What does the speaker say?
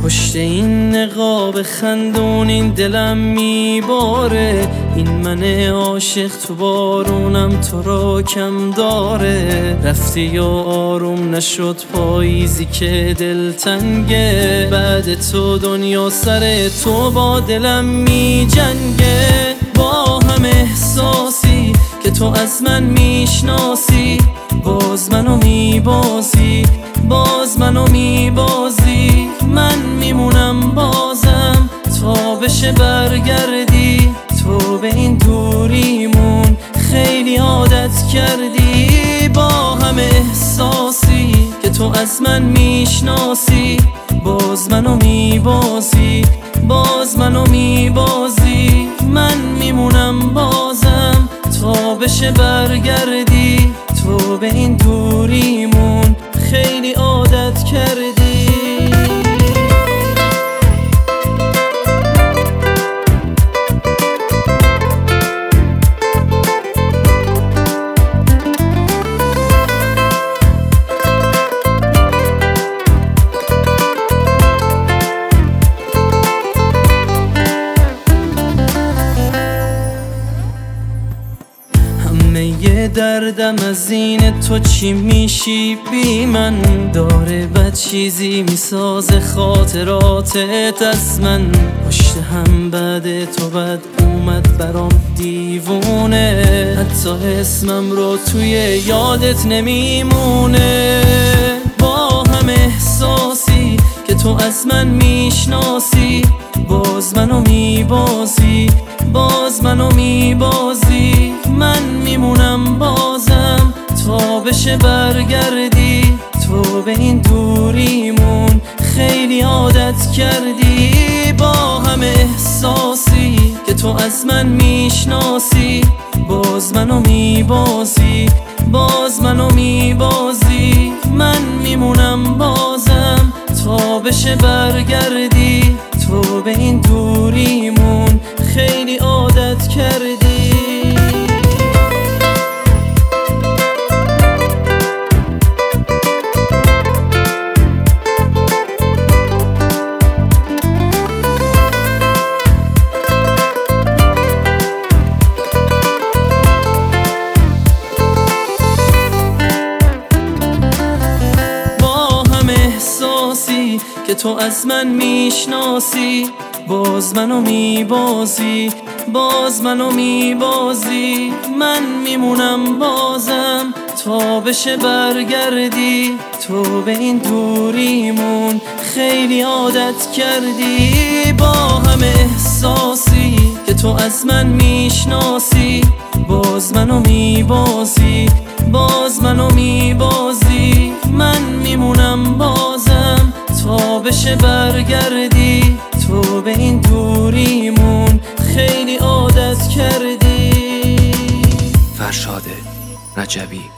پشت این نقاب خندون این دلم میباره، این من عاشق تو بارونم تو را کم داره. رفتی و آروم نشد پاییزی که دلتنگه، بعد تو دنیا سر تو با دلم میجنگه. با هم احساسی که تو از من میشناسی، باز منو میبازی، باز منو میبازی. من میمونم بازم تا بشه برگردی، تو به این دوریمون خیلی عادت کردی. با هم احساسی که تو از من میشناسی، باز منو میبازی، باز منو میبازی. من میمونم بازم تا بشه برگردی، تو به این دوریمون خیلی عادت کردی. یه دردم از این تو چی میشی بی من، داره بد چیزی میسازه خاطراتت از من. پشت هم بعد تو بد اومد برام دیوونه، حتی اسمم رو توی یادت نمیمونه. با هم احساسی که تو از من میشناسی، باز منو میبازی، باز منو میبازی. من میمونم بازم تا بشه برگردی، تو به این دوریمون خیلی عادت کردی. با هم احساسی که تو از من میشناسی، باز منو میبازی، باز منو میبازی. من میمونم بازم تا بشه برگردی، تو به این دوریمون خیلی عادت کردی. که تو از من میشناسی، باز منو میبازی، باز منو میبازی. من میمونم بازم تا بشه برگردی، تو به این دوریمون خیلی عادت کردی. با هم احساسی که تو از من میشناسی، باز منو میبازی، باز منو میبازی. من میمونم بازم تا بشه برگردی، تو به این دوریمون خیلی عادت کردی. فرشاد رجبی